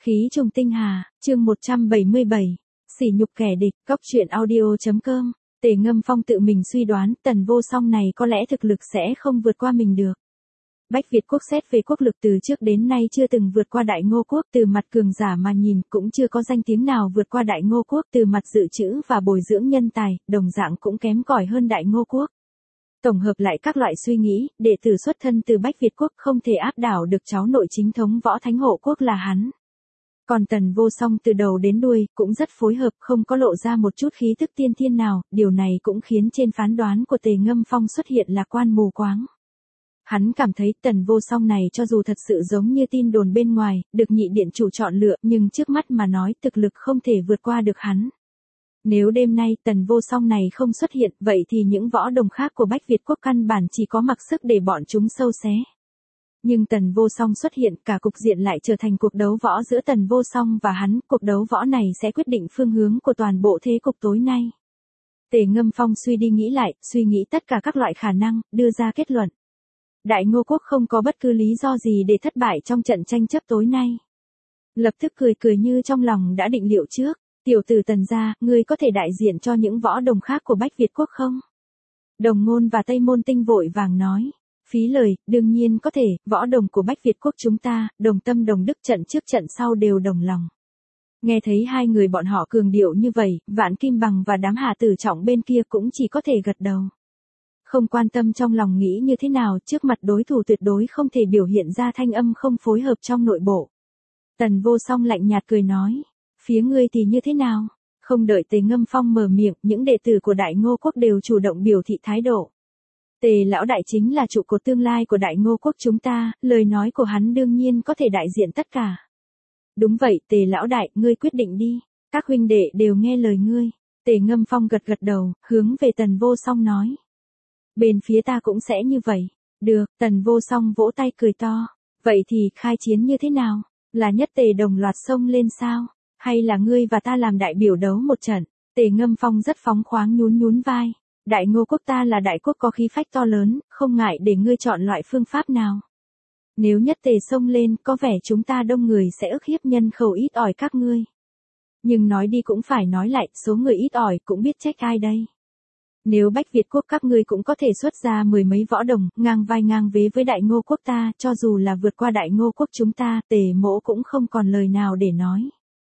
Khí trùng tinh hà, chương 177, sỉ nhục kẻ địch, Cóc truyện audio.com. Tề Ngâm Phong tự mình suy đoán Tần Vô Song này có lẽ thực lực sẽ không vượt qua mình được. Bách Việt quốc xét về quốc lực từ trước đến nay chưa từng vượt qua Đại Ngô quốc, từ mặt cường giả mà nhìn cũng chưa có danh tiếng nào vượt qua Đại Ngô quốc, từ mặt dự trữ và bồi dưỡng nhân tài, đồng dạng cũng kém cỏi hơn Đại Ngô quốc. Tổng hợp lại các loại suy nghĩ, đệ tử xuất thân từ Bách Việt quốc không thể áp đảo được cháu nội chính thống Võ Thánh Hộ quốc là hắn. Còn Tần Vô Song từ đầu đến đuôi cũng rất phối hợp, không có lộ ra một chút khí tức tiên thiên nào, điều này cũng khiến trên phán đoán của Tề Ngâm Phong xuất hiện lạc quan mù quáng. Hắn cảm thấy Tần Vô Song này cho dù thật sự giống như tin đồn bên ngoài, được nhị điện chủ chọn lựa, nhưng trước mắt mà nói thực lực không thể vượt qua được hắn. Nếu đêm nay Tần Vô Song này không xuất hiện, vậy thì những võ đồng khác của Bách Việt quốc căn bản chỉ có mặc sức để bọn chúng sâu xé. Nhưng Tần Vô Song xuất hiện, cả cục diện lại trở thành cuộc đấu võ giữa Tần Vô Song và hắn, cuộc đấu võ này sẽ quyết định phương hướng của toàn bộ thế cục tối nay. Tề Ngâm Phong suy đi nghĩ lại, suy nghĩ tất cả các loại khả năng, đưa ra kết luận. Đại Ngô quốc không có bất cứ lý do gì để thất bại trong trận tranh chấp tối nay. Lập tức cười như trong lòng đã định liệu trước, tiểu tử Tần gia, ngươi có thể đại diện cho những võ đồng khác của Bách Việt quốc không? Đồng Ngôn và Tây Môn Tinh vội vàng nói. Phí lời, đương nhiên có thể, võ đồng của Bách Việt quốc chúng ta, đồng tâm đồng đức trận trước trận sau đều đồng lòng. Nghe thấy hai người bọn họ cường điệu như vậy, Vạn Kim Bằng và đám Hạ Tử Trọng bên kia cũng chỉ có thể gật đầu. Không quan tâm trong lòng nghĩ như thế nào, trước mặt đối thủ tuyệt đối không thể biểu hiện ra thanh âm không phối hợp trong nội bộ. Tần Vô Song lạnh nhạt cười nói, phía ngươi thì như thế nào? Không đợi Tề Ngâm Phong mở miệng, những đệ tử của Đại Ngô quốc đều chủ động biểu thị thái độ. Tề lão đại chính là trụ cột tương lai của Đại Ngô quốc chúng ta, lời nói của hắn đương nhiên có thể đại diện tất cả. Đúng vậy, Tề lão đại, ngươi quyết định đi, các huynh đệ đều nghe lời ngươi. Tề Ngâm Phong gật đầu, hướng về Tần Vô Song nói. Bên phía ta cũng sẽ như vậy. Được, Tần Vô Song vỗ tay cười to. Vậy thì khai chiến như thế nào? Là nhất tề đồng loạt xông lên sao? Hay là ngươi và ta làm đại biểu đấu một trận? Tề Ngâm Phong rất phóng khoáng nhún vai. Đại Ngô quốc ta là đại quốc có khí phách to lớn, không ngại để ngươi chọn loại phương pháp nào. Nếu nhất tề xông lên, có vẻ chúng ta đông người sẽ ức hiếp nhân khẩu ít ỏi các ngươi. Nhưng nói đi cũng phải nói lại, số người ít ỏi cũng biết trách ai đây. Nếu Bách Việt quốc các ngươi cũng có thể xuất ra mười mấy võ đồng, ngang vai ngang vế với Đại Ngô quốc ta, cho dù là vượt qua Đại Ngô quốc chúng ta, Tề Mỗ cũng không còn lời nào để nói.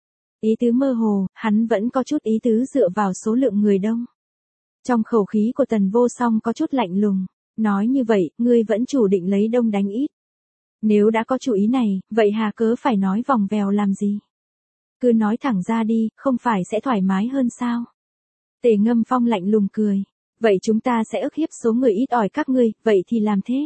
Ý tứ mơ hồ, hắn vẫn có chút ý tứ dựa vào số lượng người đông. Trong khẩu khí của Tần Vô Song có chút lạnh lùng, nói như vậy, ngươi vẫn chủ định lấy đông đánh ít. Nếu đã có chủ ý này, vậy hà cớ phải nói vòng vèo làm gì? Cứ nói thẳng ra đi, không phải sẽ thoải mái hơn sao? Tề Ngâm Phong lạnh lùng cười, vậy chúng ta sẽ ức hiếp số người ít ỏi các ngươi, vậy thì làm thế.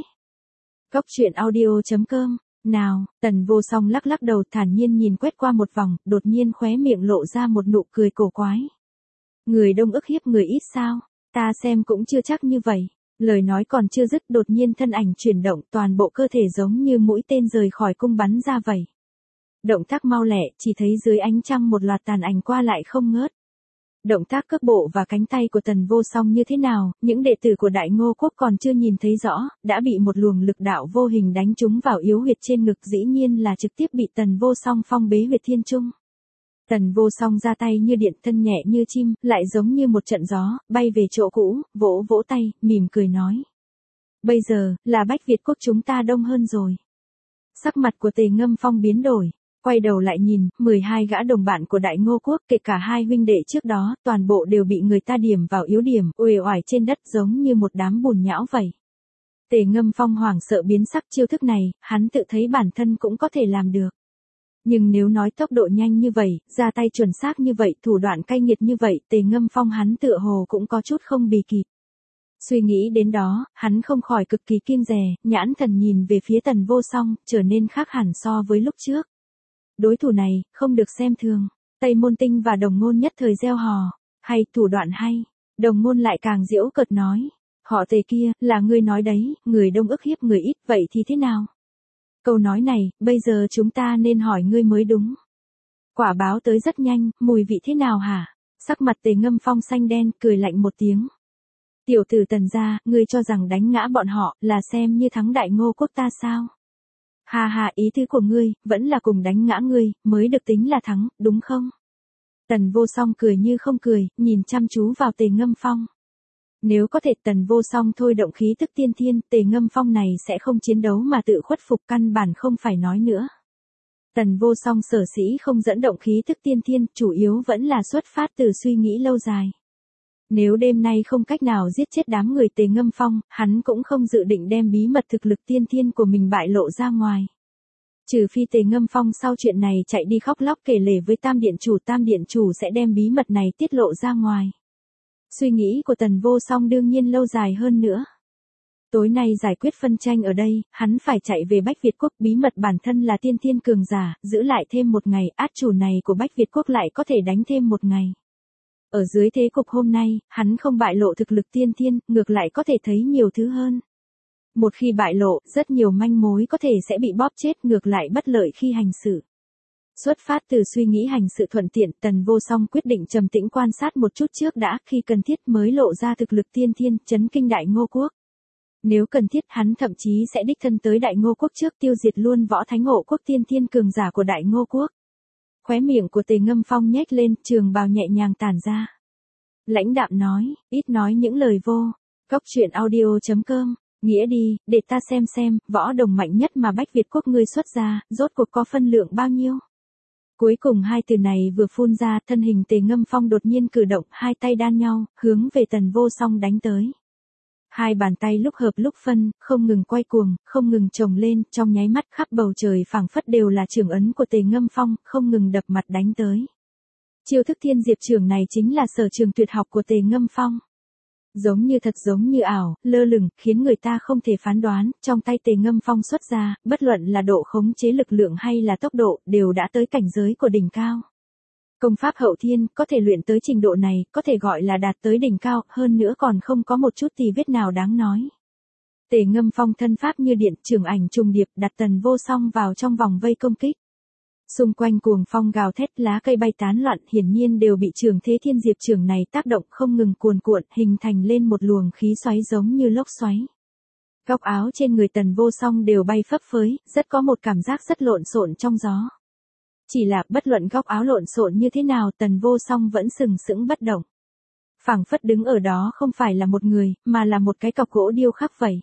Cóc truyện audio.com, nào, Tần Vô Song lắc đầu thản nhiên nhìn quét qua một vòng, đột nhiên khóe miệng lộ ra một nụ cười cổ quái. Người đông ức hiếp người ít sao? Ta xem cũng chưa chắc như vậy. Lời nói còn chưa dứt, đột nhiên thân ảnh chuyển động, toàn bộ cơ thể giống như mũi tên rời khỏi cung bắn ra vậy. Động tác mau lẹ, chỉ thấy dưới ánh trăng một loạt tàn ảnh qua lại không ngớt. Động tác cước bộ và cánh tay của Tần Vô Song như thế nào, những đệ tử của Đại Ngô quốc còn chưa nhìn thấy rõ, đã bị một luồng lực đạo vô hình đánh trúng vào yếu huyệt trên ngực, dĩ nhiên là trực tiếp bị Tần Vô Song phong bế huyệt thiên trung. Tần Vô Song ra tay như điện, thân nhẹ như chim, lại giống như một trận gió, bay về chỗ cũ, vỗ tay, mỉm cười nói. Bây giờ, là Bách Việt quốc chúng ta đông hơn rồi. Sắc mặt của Tề Ngâm Phong biến đổi, quay đầu lại nhìn, 12 gã đồng bạn của Đại Ngô quốc, kể cả hai huynh đệ trước đó, toàn bộ đều bị người ta điểm vào yếu điểm, uể oải trên đất giống như một đám bùn nhão vậy. Tề Ngâm Phong hoảng sợ biến sắc, chiêu thức này, hắn tự thấy bản thân cũng có thể làm được. Nhưng nếu nói tốc độ nhanh như vậy, ra tay chuẩn xác như vậy, thủ đoạn cay nghiệt như vậy, Tề Ngâm Phong hắn tựa hồ cũng có chút không bì kịp. Suy nghĩ đến đó, hắn không khỏi cực kỳ kiêng dè, nhãn thần nhìn về phía Tần Vô Song, trở nên khác hẳn so với lúc trước. Đối thủ này, không được xem thường. Tây Môn Tinh và Đồng Ngôn nhất thời reo hò. Hay, thủ đoạn hay. Đồng Ngôn lại càng giễu cợt nói. Họ Tề kia, là ngươi nói đấy, người đông ức hiếp người ít, vậy thì thế nào? Câu nói này, bây giờ chúng ta nên hỏi ngươi mới đúng. Quả báo tới rất nhanh, mùi vị thế nào hả? Sắc mặt Tề Ngâm Phong xanh đen, cười lạnh một tiếng. Tiểu tử Tần gia, ngươi cho rằng đánh ngã bọn họ, là xem như thắng Đại Ngô quốc ta sao? Ha ha, ý tứ của ngươi, vẫn là cùng đánh ngã ngươi, mới được tính là thắng, đúng không? Tần Vô Song cười như không cười, nhìn chăm chú vào Tề Ngâm Phong. Nếu có thể Tần Vô Song thôi động khí tức tiên thiên, Tề Ngâm Phong này sẽ không chiến đấu mà tự khuất phục, căn bản không phải nói nữa. Tần Vô Song sở dĩ không dẫn động khí tức tiên thiên, chủ yếu vẫn là xuất phát từ suy nghĩ lâu dài. Nếu đêm nay không cách nào giết chết đám người Tề Ngâm Phong, hắn cũng không dự định đem bí mật thực lực tiên thiên của mình bại lộ ra ngoài. Trừ phi Tề Ngâm Phong sau chuyện này chạy đi khóc lóc kể lể với Tam Điện Chủ sẽ đem bí mật này tiết lộ ra ngoài. Suy nghĩ của Tần Vô Song đương nhiên lâu dài hơn nữa. Tối nay giải quyết phân tranh ở đây, hắn phải chạy về Bách Việt Quốc, bí mật bản thân là tiên thiên cường giả, giữ lại thêm một ngày, át chủ này của Bách Việt Quốc lại có thể đánh thêm một ngày. Ở dưới thế cục hôm nay, hắn không bại lộ thực lực tiên thiên, ngược lại có thể thấy nhiều thứ hơn. Một khi bại lộ, rất nhiều manh mối có thể sẽ bị bóp chết, ngược lại bất lợi khi hành sự. Xuất phát từ suy nghĩ hành sự thuận tiện, Tần Vô Song quyết định trầm tĩnh quan sát một chút trước đã, khi cần thiết mới lộ ra thực lực tiên thiên, chấn kinh Đại Ngô Quốc. Nếu cần thiết, hắn thậm chí sẽ đích thân tới Đại Ngô Quốc trước tiêu diệt luôn Võ Thánh Hộ Quốc tiên thiên cường giả của Đại Ngô Quốc. Khóe miệng của Tề Ngâm Phong nhếch lên, trường bào nhẹ nhàng tản ra. Lãnh đạm nói, ít nói những lời vô. Cóc truyện audio.com, nghĩa đi, để ta xem, võ đồng mạnh nhất mà Bách Việt Quốc ngươi xuất ra, rốt cuộc có phân lượng bao nhiêu. Cuối cùng hai từ này vừa phun ra, thân hình Tề Ngâm Phong đột nhiên cử động, hai tay đan nhau, hướng về Tần Vô Song đánh tới. Hai bàn tay lúc hợp lúc phân, không ngừng quay cuồng, không ngừng chồng lên, trong nháy mắt khắp bầu trời phảng phất đều là chưởng ấn của Tề Ngâm Phong, không ngừng đập mặt đánh tới. Chiêu thức Thiên Diệp Chưởng này chính là sở trường tuyệt học của Tề Ngâm Phong. Giống như thật giống như ảo, lơ lửng, khiến người ta không thể phán đoán, trong tay Tề Ngâm Phong xuất ra, bất luận là độ khống chế lực lượng hay là tốc độ, đều đã tới cảnh giới của đỉnh cao. Công pháp hậu thiên, có thể luyện tới trình độ này, có thể gọi là đạt tới đỉnh cao, hơn nữa còn không có một chút tì vết nào đáng nói. Tề Ngâm Phong thân pháp như điện, chưởng ảnh trùng điệp, đặt Tần Vô Song vào trong vòng vây công kích. Xung quanh cuồng phong gào thét, lá cây bay tán loạn, hiển nhiên đều bị trường thế Thiên Diệp Chưởng này tác động không ngừng cuồn cuộn, hình thành lên một luồng khí xoáy giống như lốc xoáy. Góc áo trên người Tần Vô Song đều bay phấp phới, rất có một cảm giác rất lộn xộn trong gió. Chỉ là bất luận góc áo lộn xộn như thế nào, Tần Vô Song vẫn sừng sững bất động. Phảng phất đứng ở đó không phải là một người, mà là một cái cọc gỗ điêu khắc vậy.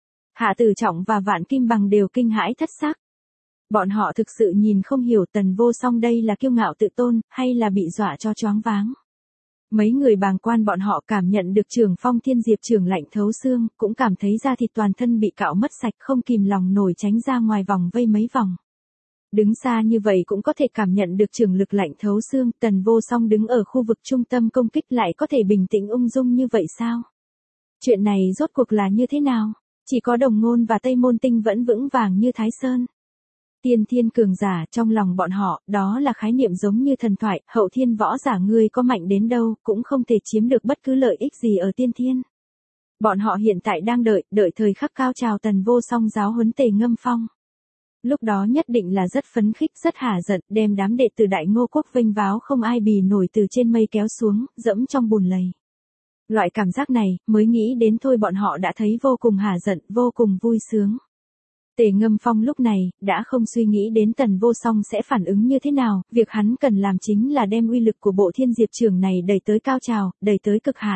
Hạ Tử Trọng và Vạn Kim Bằng đều kinh hãi thất xác. Bọn họ thực sự nhìn không hiểu Tần Vô Song đây là kiêu ngạo tự tôn, hay là bị dọa cho choáng váng. Mấy người bàng quan bọn họ cảm nhận được trường phong Thiên Diệp Chưởng lạnh thấu xương, cũng cảm thấy da thịt toàn thân bị cạo mất sạch, không kìm lòng nổi tránh ra ngoài vòng vây mấy vòng. Đứng xa như vậy cũng có thể cảm nhận được trường lực lạnh thấu xương, Tần Vô Song đứng ở khu vực trung tâm công kích lại có thể bình tĩnh ung dung như vậy sao? Chuyện này rốt cuộc là như thế nào? Chỉ có Đồng Ngôn và Tây Môn Tinh vẫn vững vàng như Thái Sơn. Tiên thiên cường giả trong lòng bọn họ, đó là khái niệm giống như thần thoại, hậu thiên võ giả ngươi có mạnh đến đâu, cũng không thể chiếm được bất cứ lợi ích gì ở tiên thiên. Bọn họ hiện tại đang đợi thời khắc cao trào Tần Vô Song giáo huấn Tề Ngâm Phong. Lúc đó nhất định là rất phấn khích, rất hả giận, đem đám đệ tử Đại Ngô Quốc vênh váo không ai bì nổi từ trên mây kéo xuống, dẫm trong bùn lầy. Loại cảm giác này, mới nghĩ đến thôi bọn họ đã thấy vô cùng hả giận, vô cùng vui sướng. Tề Ngâm Phong lúc này, đã không suy nghĩ đến Tần Vô Song sẽ phản ứng như thế nào, việc hắn cần làm chính là đem uy lực của bộ Thiên Diệp Chưởng này đẩy tới cao trào, đẩy tới cực hạn.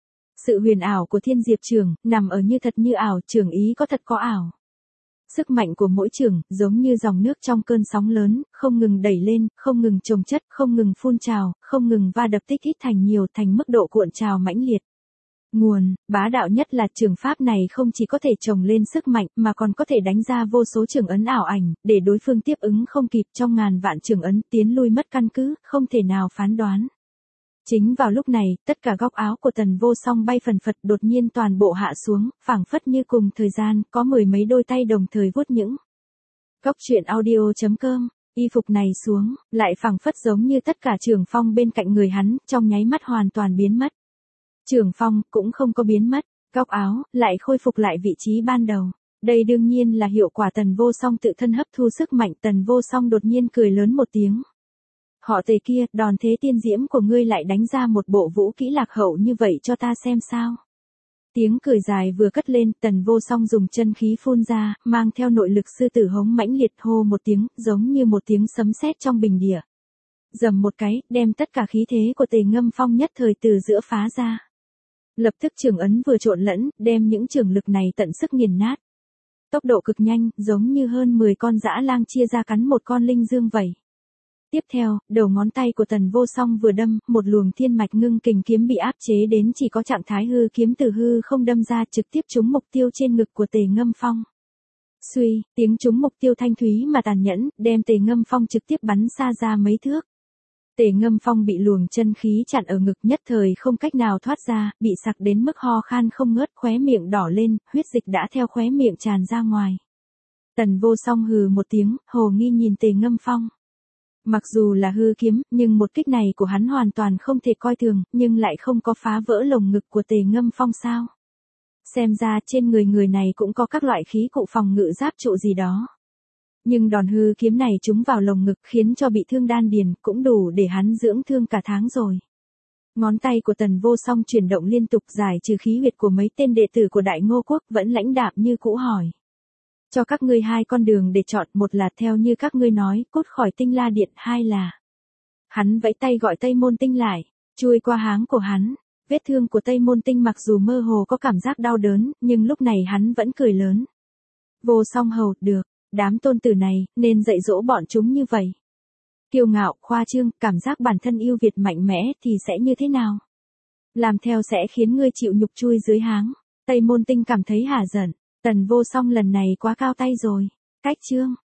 Sự huyền ảo của Thiên Diệp Chưởng, nằm ở như thật như ảo, chưởng ý có thật có ảo. Sức mạnh của mỗi chưởng, giống như dòng nước trong cơn sóng lớn, không ngừng đẩy lên, không ngừng chồng chất, không ngừng phun trào, không ngừng va đập tích ít thành nhiều thành mức độ cuộn trào mãnh liệt. Nguồn, bá đạo nhất là chưởng pháp này không chỉ có thể trồng lên sức mạnh mà còn có thể đánh ra vô số chưởng ấn ảo ảnh, để đối phương tiếp ứng không kịp trong ngàn vạn chưởng ấn tiến lui mất căn cứ, không thể nào phán đoán. Chính vào lúc này, tất cả góc áo của Tần Vô Song bay phần phật đột nhiên toàn bộ hạ xuống, phảng phất như cùng thời gian, có mười mấy đôi tay đồng thời vuốt những. Cóc truyện audio.com, y phục này xuống, lại phảng phất giống như tất cả trường phong bên cạnh người hắn, trong nháy mắt hoàn toàn biến mất. Trường phong, cũng không có biến mất, góc áo, lại khôi phục lại vị trí ban đầu. Đây đương nhiên là hiệu quả Tần Vô Song tự thân hấp thu sức mạnh. Tần Vô Song đột nhiên cười lớn một tiếng. Họ Tề kia, đòn thế tiên diễm của ngươi lại đánh ra một bộ vũ kỹ lạc hậu như vậy cho ta xem sao. Tiếng cười dài vừa cất lên, Tần Vô Song dùng chân khí phun ra, mang theo nội lực sư tử hống mãnh liệt hô một tiếng, giống như một tiếng sấm sét trong bình địa. Dầm một cái, đem tất cả khí thế của Tề Ngâm Phong nhất thời từ giữa phá ra. Lập tức trường ấn vừa trộn lẫn, đem những trường lực này tận sức nghiền nát. Tốc độ cực nhanh, giống như hơn 10 con dã lang chia ra cắn một con linh dương vậy. Tiếp theo, đầu ngón tay của Tần Vô Song vừa đâm, một luồng thiên mạch ngưng kình kiếm bị áp chế đến chỉ có trạng thái hư kiếm từ hư không đâm ra trực tiếp trúng mục tiêu trên ngực của Tề Ngâm Phong. Suy, tiếng trúng mục tiêu thanh thúy mà tàn nhẫn, đem Tề Ngâm Phong trực tiếp bắn xa ra mấy thước. Tề Ngâm Phong bị luồng chân khí chặn ở ngực nhất thời không cách nào thoát ra, bị sặc đến mức ho khan không ngớt, khóe miệng đỏ lên, huyết dịch đã theo khóe miệng tràn ra ngoài. Tần Vô Song hừ một tiếng, hồ nghi nhìn Tề Ngâm Phong. Mặc dù là hư kiếm, nhưng một kích này của hắn hoàn toàn không thể coi thường, nhưng lại không có phá vỡ lồng ngực của Tề Ngâm Phong sao. Xem ra trên người này cũng có các loại khí cụ phòng ngự giáp trụ gì đó. Nhưng đòn hư kiếm này trúng vào lồng ngực khiến cho bị thương đan điền, cũng đủ để hắn dưỡng thương cả tháng rồi. Ngón tay của Tần Vô Song chuyển động liên tục giải trừ khí huyệt của mấy tên đệ tử của Đại Ngô Quốc, vẫn lãnh đạm như cũ hỏi. Cho các ngươi hai con đường để chọn, một là theo như các ngươi nói, cút khỏi Tinh La Điện, hai là. Hắn vẫy tay gọi Tây Môn Tinh lại, chui qua háng của hắn. Vết thương của Tây Môn Tinh mặc dù mơ hồ có cảm giác đau đớn, nhưng lúc này hắn vẫn cười lớn. Vô Song hầu, được, đám tôn tử này, nên dạy dỗ bọn chúng như vậy. Kiêu ngạo, khoa trương, cảm giác bản thân yêu Việt mạnh mẽ thì sẽ như thế nào? Làm theo sẽ khiến ngươi chịu nhục chui dưới háng. Tây Môn Tinh cảm thấy hả giận. Tần Vô Song lần này quá cao tay rồi. Cách chương.